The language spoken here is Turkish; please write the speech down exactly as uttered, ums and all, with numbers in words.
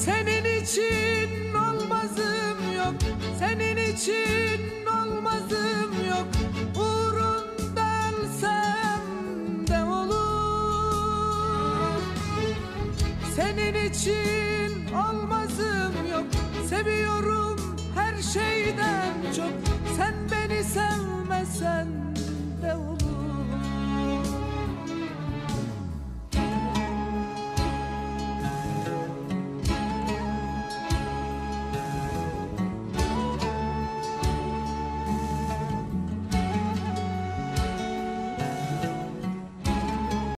Senin için olmazım yok, senin için olmazım yok. Uğrunda ölsem de olur. Senin için olmazım yok, seviyorum her şeyden çok. Sen beni sevmesen de olur.